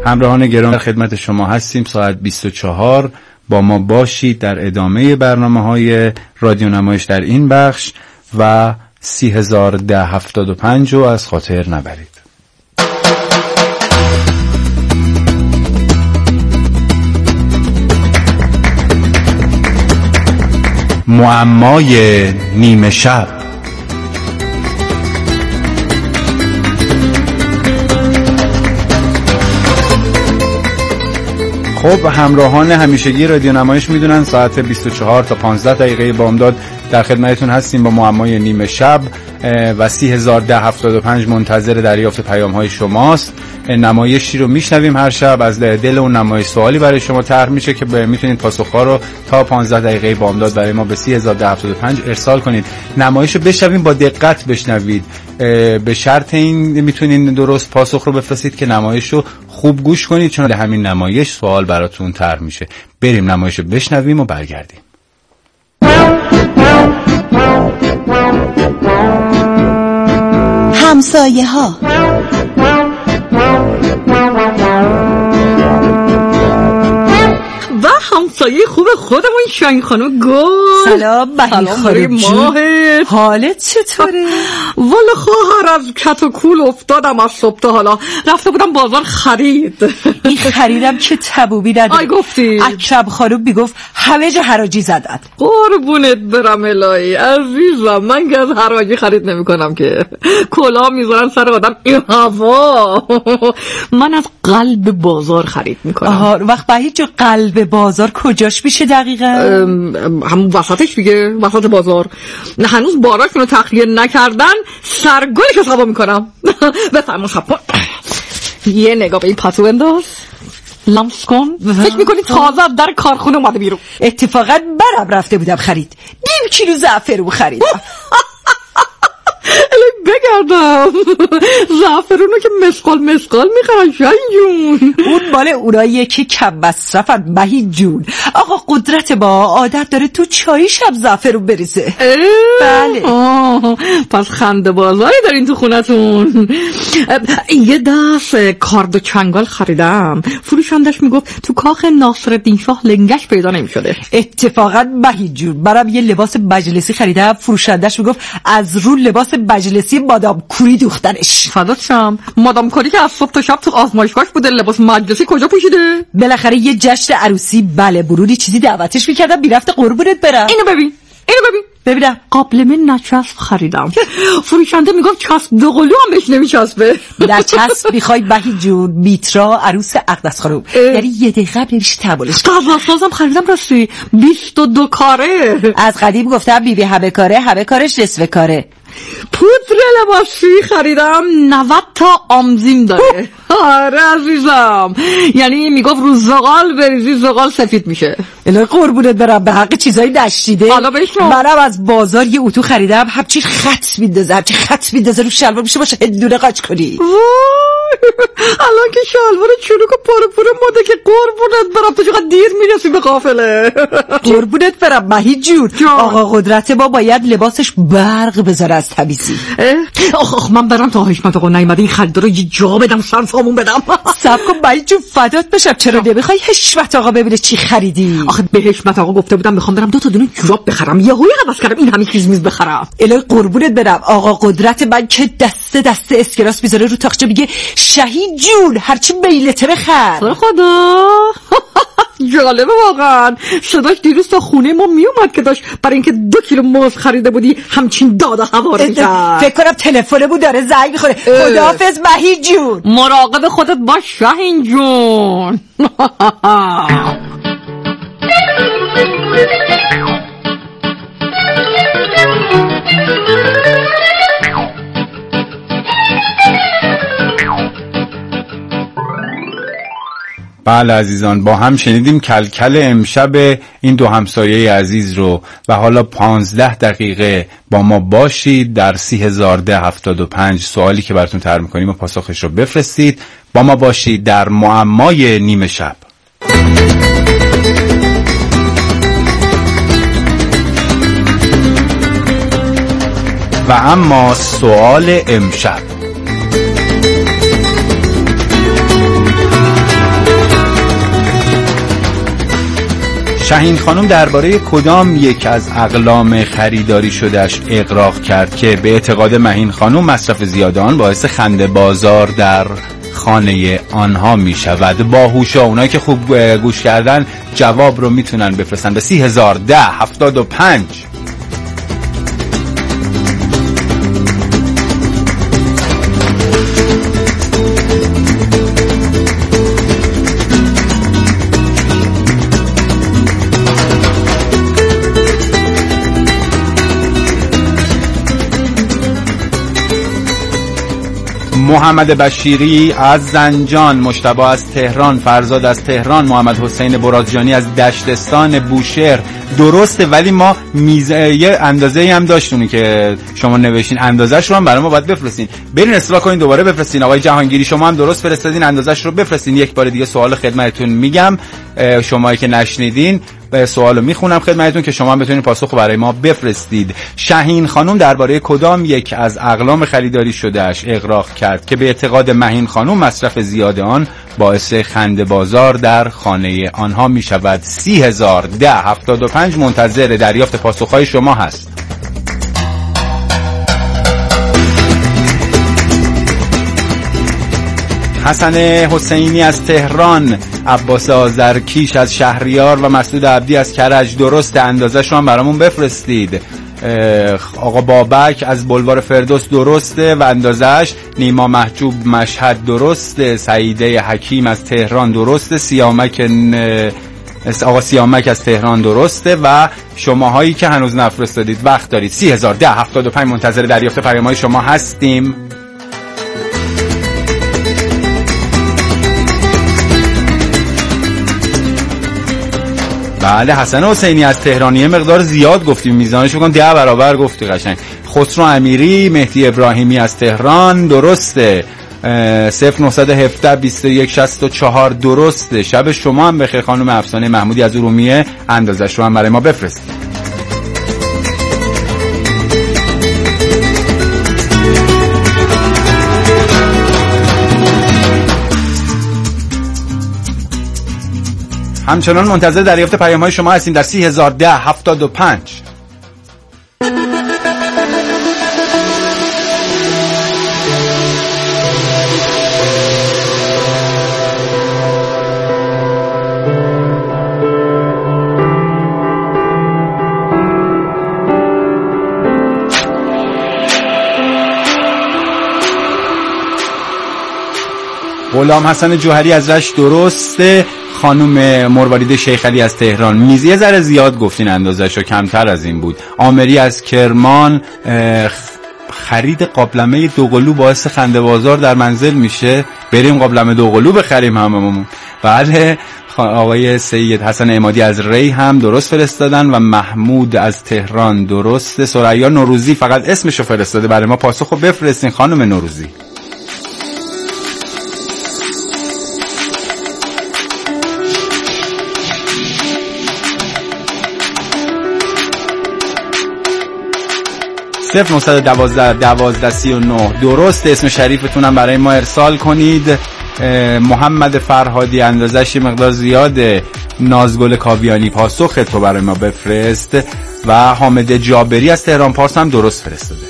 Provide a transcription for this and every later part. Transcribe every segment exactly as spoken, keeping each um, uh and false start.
همراهان گرامی، در خدمت شما هستیم. ساعت بیست و چهار با ما باشید در ادامه برنامه‌های رادیو نمایش در این بخش و سی هزار ده هفتاد و پنج رو از خاطر نبرید. معمای نیمه شب. خب همراهان همیشگی رادیو نمایش میدونن ساعت بیست و چهار تا پانزده دقیقه بامداد در خدمتتون هستیم با معمای نیمه شب و سی هزار ده هفتاد و پنج منتظر دریافت پیام های شماست. نمایشی رو میشنویم هر شب، از دل اون نمایش سوالی برای شما طرح میشه که میتونید پاسخ‌ها رو تا پانزده دقیقه بامداد برای ما به سی هزار ده هفتاد و پنج ارسال کنید. نمایش رو بشنویم، با دقت بشنوید، به شرط این میتونید درست پاسخ رو بفرستید که نمایش رو خوب گوش کنید، چون همین نمایش سوال براتون طرح میشه. بریم نمایش رو بشنویم و برگردیم. همسایه ها. و همسایه خوب خودمون شاهین خانم گل. سلام بهی خانم جون، حالت چطوره؟ والا خواهر از کت و کول افتادم از صبح تا حالا. رفته بودم بازار خرید. این خریدم که تبوبی نداره. آی گفتی اکرم خانم بیگفت همه جا حراجی زدن. قربونت برم الهی عزیزم، من که از حراجی خرید نمی کنم که کلا میذارن سر آدم این هوا. من از قلب بازار خرید میکنم. آها، وقت بهی جو قلب بازار کجاش میشه دقیقا؟ همون وسطش دیگه، وسط بازار. هنوز باراشونو تخلیه نکردن، سرگلی که صبا میکنم. بفرما صبا. یه نگاه به این پتو انداز، لمس کن. فکر میکنی تازه در کارخونه اومده بیرون. اتفاقا برم رفته بودم خرید، نیم کیلو زعفرون خریدم. الهی بگردم زعفرونو که مسقال مسقال میخرن شاهین جون. اون مال اوناییه که کم مصرفن بهی جون. آقا قدرت با عادت داره تو چای شب زعفرون بریزه. بله. آه. پس خنده بازاری دارین تو خونتون. یه دست کارد و چنگال خریدم، فروشندش میگفت تو کاخ ناصرالدین شاه لنگش پیدا نمیشده. اتفاقا بهی جون برام یه لباس مجلسی خریدم، فروشندش میگفت از رو لباس مجلسی مادام کوری دوختنش. فدات شم. مادام کوری که از صبح تا شب تو آزمایشگاهش بوده، لباس مجلسی کجا پوشیده؟ بالاخره یه جشن عروسی، بله برونی چیزی دعوتش میکردم میرفت قربونت برم. اینو ببین، اینو ببین. ببینم قابلمه نچسب خریدم. فروشنده میگفت چسب دو قلو هم بهش نمیچسبه. در چسب میخوای بهی جون؟ میترا عروس اقدس خانم، یعنی یه دقیقه بریش تبالش. قزاق‌سازم خریدم راستی، بیست و دو کاره. از قدیم گفتم بیبی همه کاره، همه کارش نصف کاره. پودر لباسی خریدم، نود تا آمزیم داره. آره عزیزم، یعنی میگفت رو زغال بریزی زغال سفید میشه. الهی قربونت برم، به حق چیزایی نشیده. حالا بشنو، منم از بازار یه اتو خریدم، همچین خط میندازه، همچین خط میندازه رو شلوار میشه باشه هندونه قاچ کنی. الان که شلوار چروک و پاره پاره مده که قربونت برم تو چقدر دیر میرسی به قافله. قربونت برم مهی جون، آقا قدرت ما باید لباسش برق بذاره از تمیزی. آخ آخ من برم تا حشمت آقا نیومده این خریدارو یه جا بدم سرفامون بدم. صبر کن مهی جون فدات بشم، چرا نمیخوای حشمت آقا ببینه چی خریدی؟ آخه به حشمت آقا گفته بودم میخوام برم دو تا دونه جوراب بخرم، یهو عوض کردم این همین چیز میز بخرم. الهی قربونت برم، آقا قدرت من که دسته دسته اسکراس میذاره رو تاقچه میگه شهید جون هرچی میلته بخر. خدا جالبه واقعا. صداش دیروز تا خونه ما میومد که داشت برای اینکه دو کیلو موز خریده بودی همچین داد و هوار میکرد. فکر کنم تلفنمون داره زنگ میخوره. خداحافظ مهی جون. مراقب خودت باش شاهین جون. بله عزیزان، با هم شنیدیم کلکل امشب این دو همسایه عزیز رو و حالا پانزده دقیقه با ما باشید در سی هزار ده هفتاد و پنج. سوالی که براتون طرح می‌کنیم و پاسخش رو بفرستید. با ما باشید در معمای نیمه شب. و اما سوال امشب: شاهین خانم درباره کدام یک از اقلام خریداری شدهش اغراق کرد که به اعتقاد مهین خانم مصرف زیاد آن باعث خنده بازار در خانه آنها می شود؟ باهوشا اونایی که خوب گوش کردن جواب رو میتونن بفرستن به سی هزار ده هفتاد و پنج. محمد بشیری از زنجان، مجتبی از تهران، فرزاد از تهران، محمد حسین برازجانی از دشتستان بوشهر. درسته، ولی ما میزه یه اندازه‌ای هم داشتونی که شما نوشتین، اندازه‌اش رو هم برای ما باید بفرستین. برین اصلاح کنین دوباره بفرستین. آقای جهانگیری شما هم درست فرستادین، اندازه‌اش رو بفرستین. یک بار دیگه سوال خدمتتون میگم، شمایی که نشنیدین به سوالو میخونم خدمتتون که شما هم بتونید پاسخو برای ما بفرستید. شاهین خانم درباره کدام یک از اقلام خریداری شدهش اغراق کرد که به اعتقاد مهین خانم مصرف زیاد آن باعث خنده بازار در خانه آنها می شود؟ سی هزار ده هفتاد و پنج منتظر دریافت پاسخهای شما هست. حسن حسینی از تهران، عباس آذرکیش از شهریار و مسعود عبدی از کرج. درست، اندازه شما برامون بفرستید. آقا بابک از بلوار فردوس درسته و اندازهش. نیما محجوب مشهد درسته. سعیده حکیم از تهران درسته. سیامک آقا سیامک از تهران درسته و شماهایی که هنوز نفرستادید وقت دارید. سی هزار ده هفتاد و پنج منتظر دریافت پیام‌های شما هستیم. بله، حسن حسینی از تهرانی مقدار زیاد گفتیم، میزانش بکن ده برابر گفتی قشنگ. خسرو امیری، مهدی ابراهیمی از تهران درسته. صفر نهصد و هفده بیست و یک شصت و چهار درسته. شب شما هم بخیر. خانم افسانه محمودی از ارومیه، اندازش رو هم برای ما بفرستید. همچنان منتظر دریافت پیام‌های شما هستیم در سی هزار ده هفتاد و پنج. غلام حسن جوهری از رشت درسته. خانم مروارید شیخ علی از تهران، میزی یه ذره زیاد گفتین، اندازه‌شو کمتر از این بود. آمری از کرمان، خرید قابلمه دوقلو باعث خنده بازار در منزل میشه؟ بریم قابلمه دوقلو بخریم هممون. بله، آقای سید حسن عمادی از ری هم درست فرستادن و محمود از تهران درسته. ثریا نوروزی فقط اسمشو فرستاده برای ما، پاسخو بفرستین خانم نوروزی. صفر نهصد و دوازده دوازده سی و نه درست. اسم شریفتونم برای ما ارسال کنید. محمد فرهادی، اندازش مقدار زیاده. نازگل کاویانی، پاسخ تو برای ما بفرست. و حامد جابری از تهران پارس هم درست فرستاده.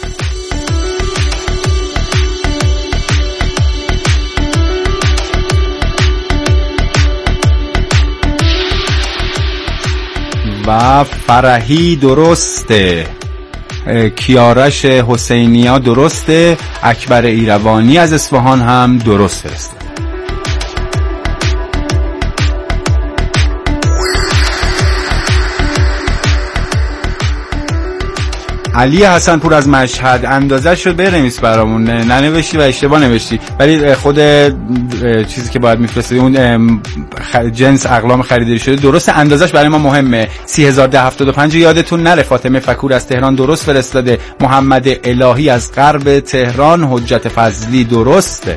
و فرحی درسته. کیارش حسینیا درسته. اکبر ایروانی از اصفهان هم درست فرستاده. علی حسن پور از مشهد، اندازه شد بنویس برامون، ننوشتی و اشتباه نوشتی، ولی خود چیزی که باید میفرستی اون جنس اقلام خریداری شده درسته. اندازش برای ما مهمه. سی هزار ده هفتاد و پنج یادتون نره. فاطمه فکور از تهران درست فرستاده. محمد الهی از غرب تهران، حجت فضلی درسته.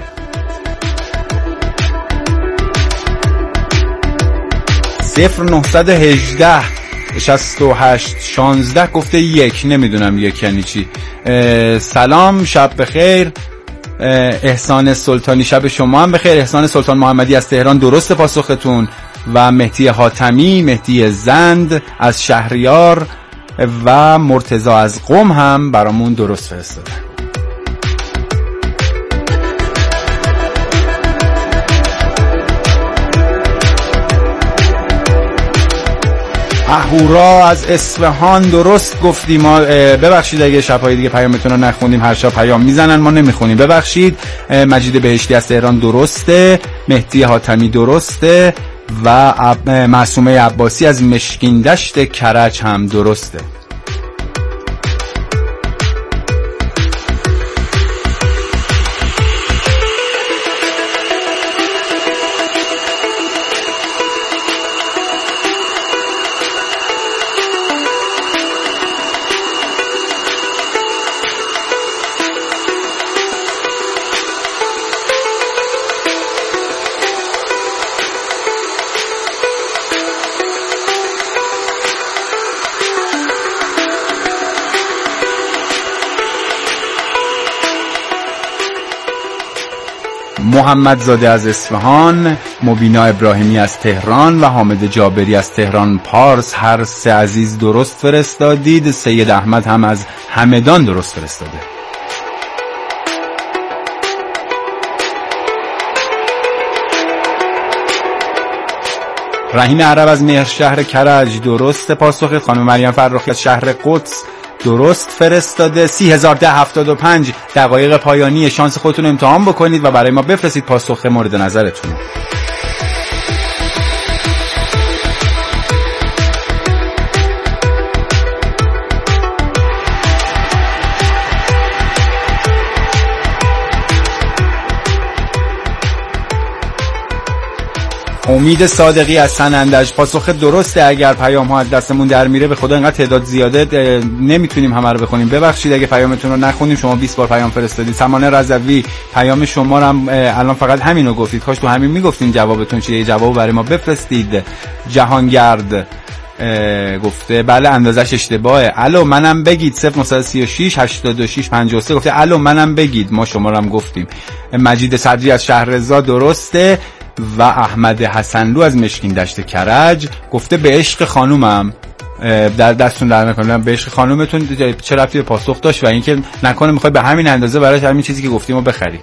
صفر نهصد و هجده شصت و هشت شانزده گفته یک، نمیدونم یک یعنی چی. سلام، شب بخیر. احسان سلطانی، شب شما هم بخیر. احسان سلطان محمدی از تهران درست پاسختون. و مهدی حاتمی، مهدی زند از شهریار و مرتضی از قم هم برامون درست فرستادن. اهورا از اصفهان درست گفتی. ما ببخشید اگه شب‌های دیگه پیامتون رو نخوندیم، هر شب پیام میزنن ما نمیخونیم، ببخشید. مجید بهشتی از تهران درسته، مهدی حاتمی درسته و معصومه عباسی از مشکین دشت کرج هم درسته. محمد زاده از اصفهان، مبینا ابراهیمی از تهران و حامد جابری از تهران پارس، هر سه عزیز درست فرستادید. سید احمد هم از همدان درست فرستاده. رحیم عرب از مهرشهر کرج درست پاسخ. خانم مریم فرخی از شهر قدس درست فرستاده. سی هزار ده هفتاد و پنج دقایق پایانی شانس خودتون امتحان بکنید و برای ما بفرستید پاسخ مورد نظرتون. امید صادقی از سنندج پاسخ درسته. اگر پیام ها از دستمون در میره، به خدا اینقدر تعداد زیاده نمیتونیم همه رو بخونیم، ببخشید اگه پیامتون رو نخونیم. شما بیست بار پیام فرستادید. سمانه رضوی پیام شما رو هم الان فقط همینو گفتید، کاش تو همین میگفتین جوابتون چیه، جواب برای ما بفرستید. جهانگرد گفته بله اندازش اشتباهه. الو منم بگید. صفر نه سه شش هشتاد و شش پنجاه و سه گفته الو منم بگید، ما شما رو هم گفتیم. مجید صدری از شهرزا درسته و احمد حسنلو از مشکین دشت کرج گفته به عشق خانومم. در دستون در نکنم، به عشق خانومتون چه رفتی به پاسخ داشت و اینکه نکنه میخوای به همین اندازه براش همین چیزی که گفتیم رو بخری.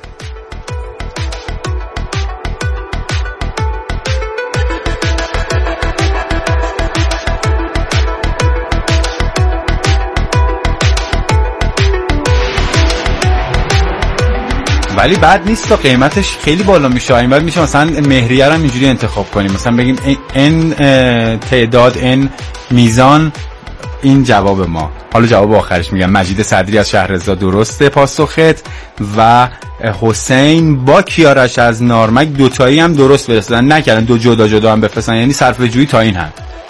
ولی بعد نیست تا قیمتش خیلی بالا میشه. این بعد میشه مثلا مهریه رو اینجوری انتخاب کنیم، مثلا بگیم این تعداد، این میزان، این جواب ما. حالا جواب آخرش میگم. مجید صدری از شهرزا درسته پاسخت و حسین با کیارش از نارمک دوتایی هم درست فرستادن، نکردن دو جدا جدا هم بفرستن، یعنی صرفه جویی تا این هم.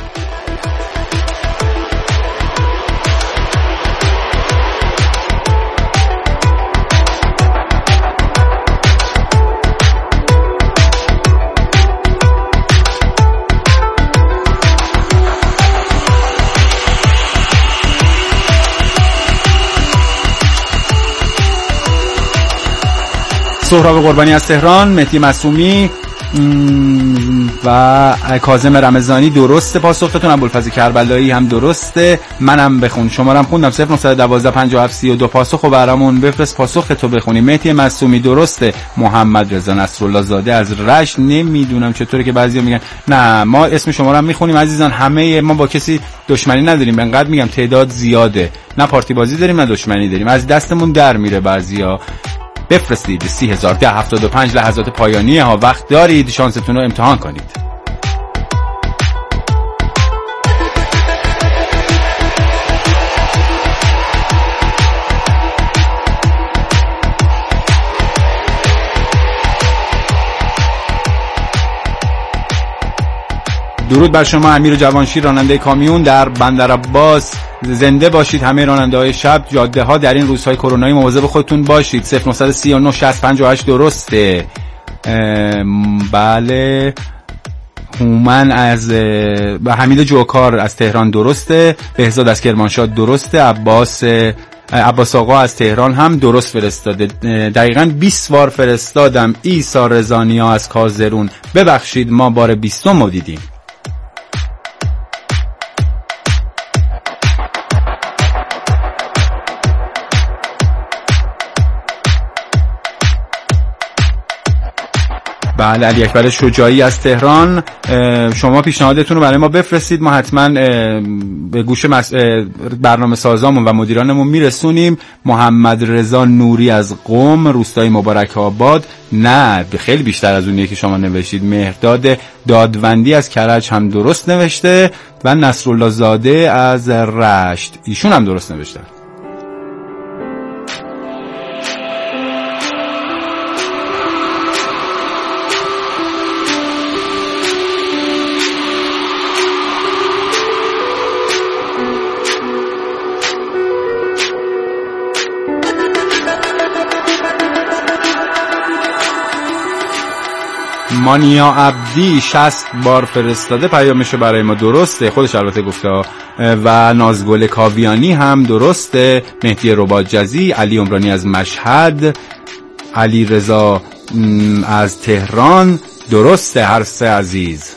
سهراب قربانی از تهران، مهدی معصومی و کاظم رمضانی درسته پاسختون. ابوالفضل کربلایی هم درسته. منم بخون، شما هم خوندم. صفر نه یک دو پنجاه و هفت سی و دو پاسخو برامون بفرست، پاسخ تو بخونیم. مهدی معصومی درسته. محمد رضا نصرالله زاده از رشت، نمیدونم چطوره که بعضیا میگن نه ما اسم شما رو هم میخونیم. عزیزان همه ما با کسی دشمنی نداریم، انقدر میگم تعداد زیاده، نه پارتی بازی داریم نه دشمنی داریم، از دستمون در میره بعضیا. بفرستید. سی هزار ده هفتاد و پنج لحظات پایانی ها، وقت دارید شانستون رو امتحان کنید. درود بر شما امیر جوانشیر، راننده کامیون در بندر عباس. زنده باشید همه راننده های شب جاده ها. در این روزهای کرونایی مواظب خودتون باشید. صفر نه سه نه شصت پنجاه و هشت درسته. بله. هومن از حمید جوکار از تهران درسته. بهزاد از کرمانشاه درسته. عباس عباس آقا از تهران هم درست فرستاده. دقیقاً بیست بار فرستادم. عیسی رضانیا از کازرون، ببخشید ما بار بیستم رو دیدیم. بله، علی اکبر شجاعی از تهران، شما پیشنهادتون رو برای ما بفرستید، ما حتما به گوش برنامه سازامون و مدیرانمون میرسونیم. محمد رضا نوری از قم، روستای مبارک آباد، نه خیلی بیشتر از اونیه که شما نوشتید. مهرداد دادوندی از کرج هم درست نوشته و نصرالله زاده از رشت، ایشون هم درست نوشته. مانیا عبدی شصت بار فرستاده، پیامشو برای ما درسته، خودش البته گفته. و نازگل کاویانی هم درسته. مهدی رباط‌جزی، علی عمرانی از مشهد، علی رضا از تهران درسته. هر سه عزیز.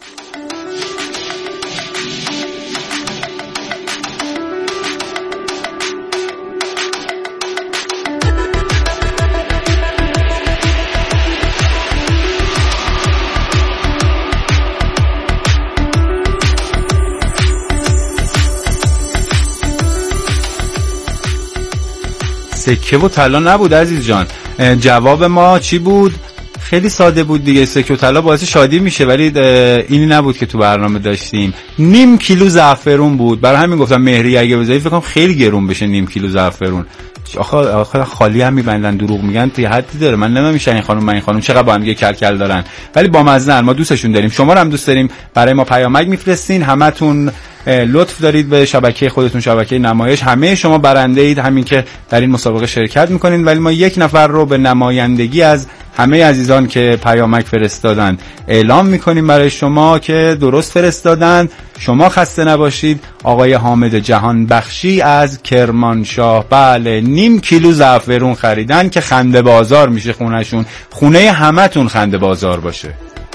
سکه و طلا نبود عزیز جان. جواب ما چی بود؟ خیلی ساده بود دیگه. سکه و طلا باعث شادی میشه، ولی اینی نبود که تو برنامه داشتیم. نیم کیلو زعفرون بود. برای همین گفتم مهری اگه بذاری فکر کنم خیلی گرون بشه نیم کیلو زعفرون. آخه آخه خالی هم میبندن، دروغ میگن، تا حدی داره. من نمیشه این خانم من این خانم چقدر با هم دیگه کلکل دارن، ولی با مزه. ما دوستشون داریم، شما رو هم دوست داریم. برای ما پیامک میفرستین. همتون لطف دارید به شبکه خودتون، شبکه نمایش. همه شما برنده اید، همین که در این مسابقه شرکت میکنین، ولی ما یک نفر رو به نمایندگی از همه عزیزان که پیامک فرستادن اعلام میکنیم برای شما که درست فرستادن. شما خسته نباشید. آقای حامد جهان بخشی از کرمانشاه، بله، نیم کیلو زعفرون خریدن که خنده بازار میشه خونهشون. خونه همتون خنده بازار باشه.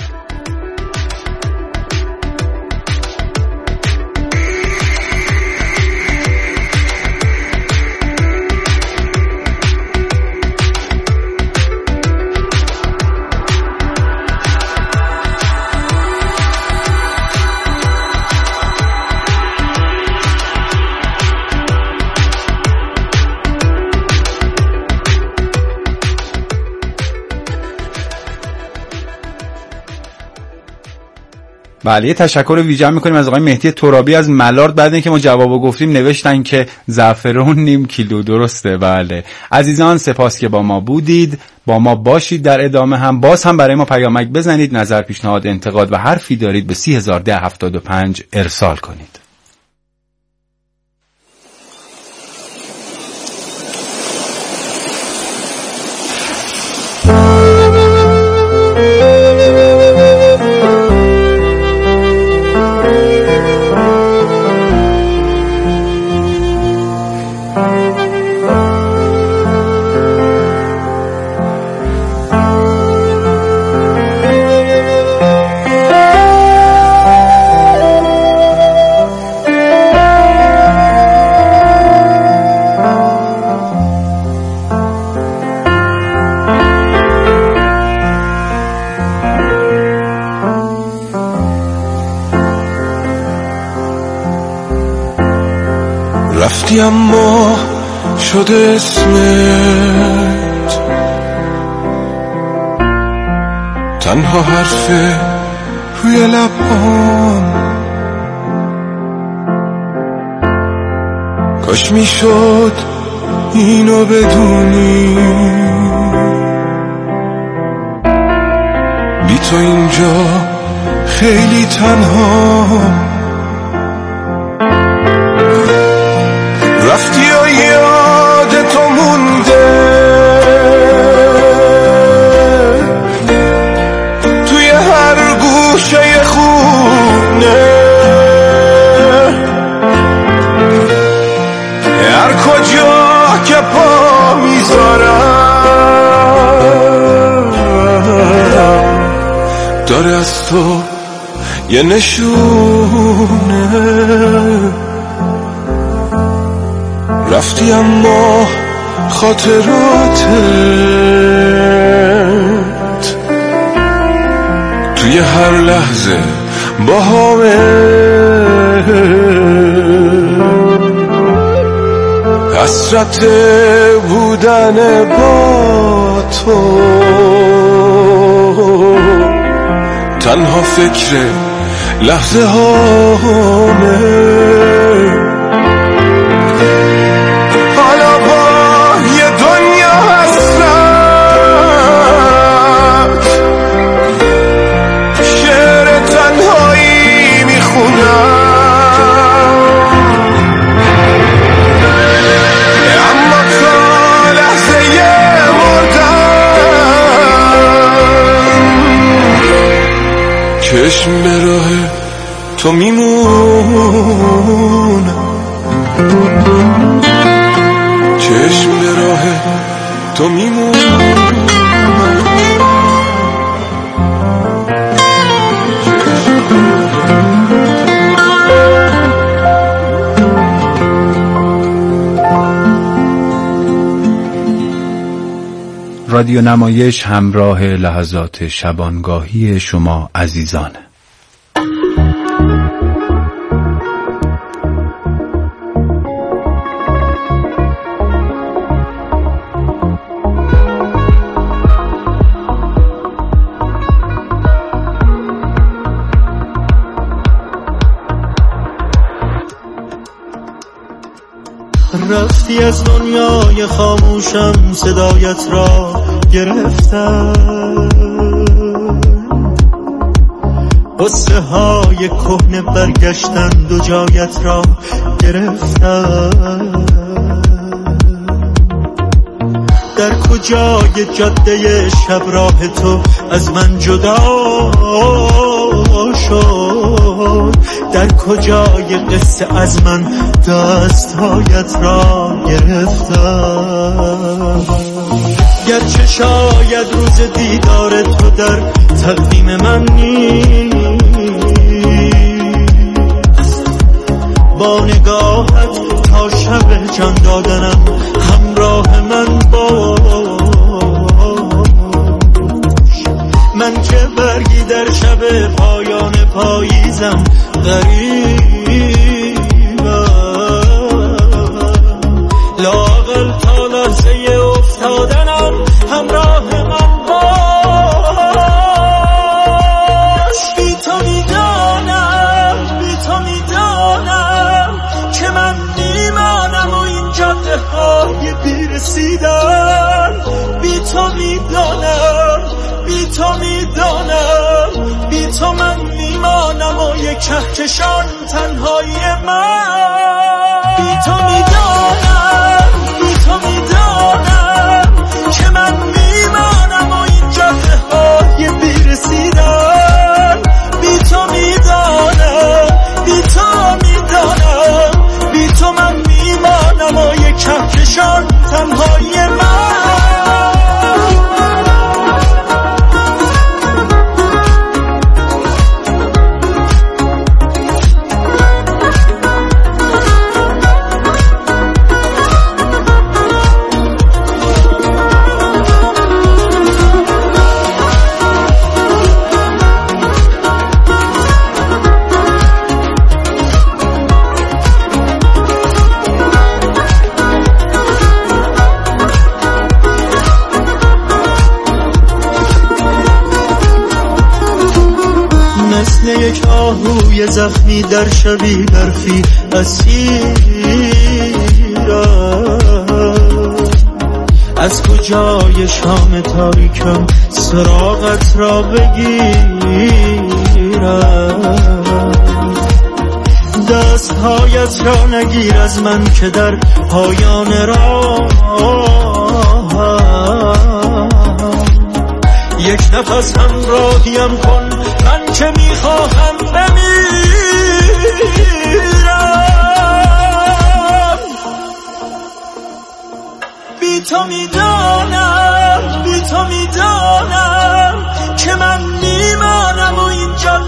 بله، یه تشکر ویژه میکنیم از آقای مهدی ترابی از ملارد. بعد اینکه ما جوابو گفتیم نوشتن که زعفرون نیم کیلو درسته. بله عزیزان، سپاس که با ما بودید. با ما باشید در ادامه هم. باز هم برای ما پیامک بزنید، نظر، پیشنهاد، انتقاد و حرفی دارید به سی هزار ده هفتاد و پنج ارسال کنید. رفتی اما شده اسمت تنها حرفه روی لبام. کاش میشد اینو بدونی، بی تو اینجا خیلی تنها. رفتی و یاد تو مونده توی هر گوشه خونه، هر کجا داره از تو یه نشونه. رفتی اما خاطراتت توی هر لحظه با همه حسرت بودن با تو. تنها فکر لحظه هامه. حالا با یه دنیا حسرت شعر تنهایی میخونم. اما تا لحظه مردم چشم به راه تو میمونم. چشم به راه تو میمونم. رادیو نمایش همراه لحظات شبانگاهی شما عزیزانه. رفتی از دنیای خاموشم، صدایت را گرفتم. قصه های کهنه برگشتند و جایت را گرفتم. در کجای جاده شب راه تو از من جدا شد؟ در کجای قصه از من دستهایت را گرفتم؟ گرچه شاید روز دیدار تو در تقویم من نیست، با نگاهت تا شب جان دادنم همراه من باش. من که برگی در شب پایان پاییزم غریبم، لااقل تا لحظه افتادنم همراه من باش. بی تو میدانم، بی تو میدانم که من میمانم و این جاده های بیرسیدن. بی تو میدانم، بی تو میدانم، بی تو من میمانم و یک کهکشان تنهایی من. بی تو میدانم، بی تو میدانم که من میمانم و این جاده های بیرسیدن. بی تو میدانم، بی تو میدانم، بی تو من میمانم و یک کهکشان تنهایی من. مثل یک آهوی زخمی در شبی برفی اسیرم، از کجای شام تاریکم سراغت را بگیرم. دستهایت را نگیر از من که در پایان راه یک نفس همراهیم کن، من که میخواهم بمیرم. بی تو میدانم، بی تو میدانم که من میمانم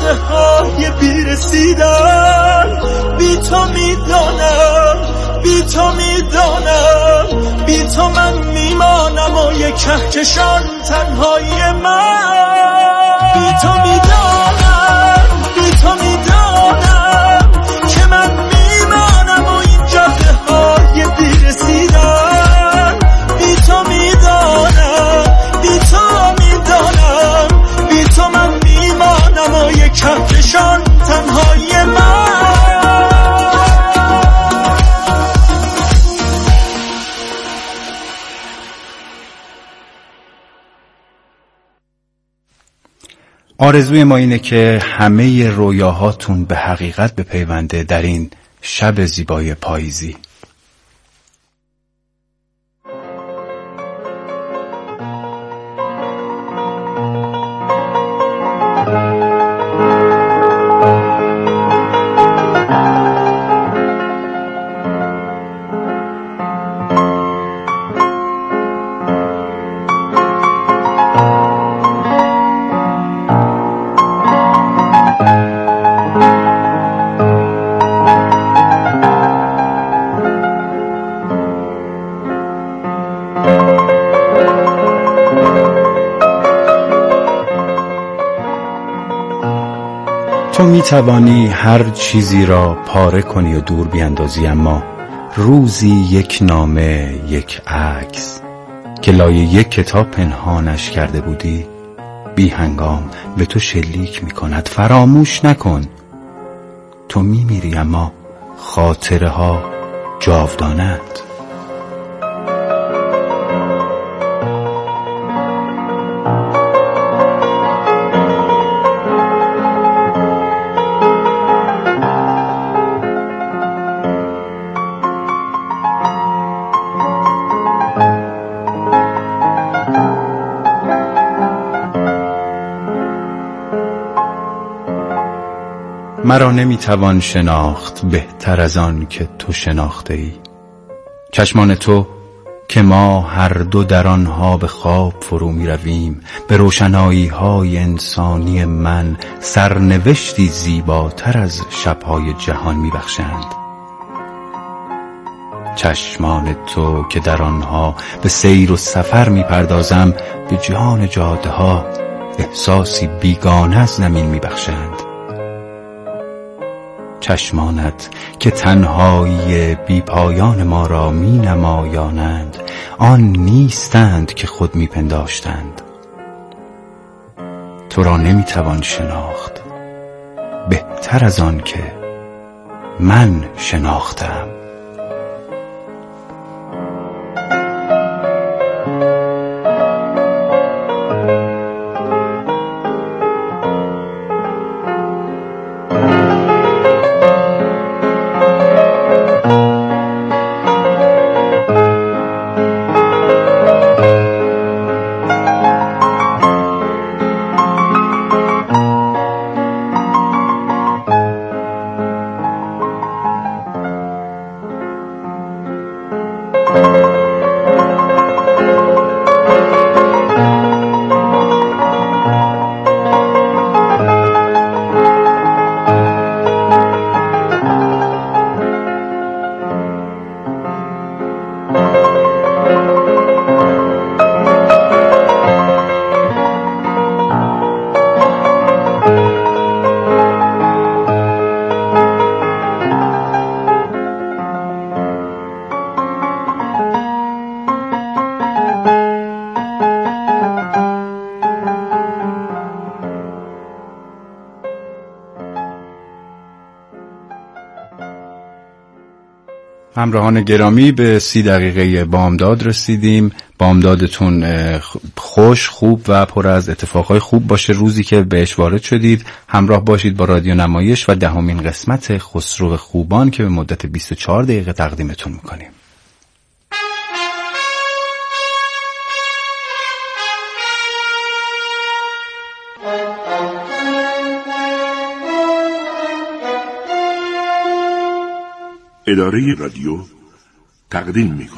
جاده های بیرسیدن. بی تو میدانم، بی تو میدانم، بی تو من میمانم و یک کهکشان تنهایی من. بی تو میدانم، بی تو میدانم که من میمانم و این جاده های بیرسیدن. بی تو میدانم، بی تو میدانم، بی تو من میمانم و یک کهکشان تنهایی من. آرزوی ما اینه که همه رویاهاتون به حقیقت بپیونده در این شب زیبای پاییزی. تو می توانی هر چیزی را پاره کنی و دور بیندازی، اما روزی یک نامه، یک عکس که لایه یک کتاب پنهانش کرده بودی بی هنگام به تو شلیک می کند. فراموش نکن. تو می میری اما خاطره ها جاودانند. مرا نمیتوان شناخت بهتر از آن که تو شناخته ای. چشمان تو که ما هر دو در آنها به خواب فرو می رویم، به روشنایی های انسانی من سرنوشتی زیباتر از شبهای جهان می بخشند. چشمان تو که در آنها به سیر و سفر می پردازم، به جان جاده ها احساسی بیگانه از زمین می بخشند. چشمانت که تنهایی بی پایان ما را می نمایانند، آن نیستند که خود می پنداشتند. تو را نمی توان شناخت بهتر از آن که من شناختم. همراهان گرامی، به سی دقیقه بامداد رسیدیم. بامدادتون خوش، خوب و پر از اتفاقای خوب باشه. روزی که بهش وارد شدید همراه باشید با رادیو نمایش و دهمین قسمت خسرو خوبان که به مدت بیست و چهار دقیقه تقدیمتون میکنیم. اداره رادیو تقدیم می‌کند.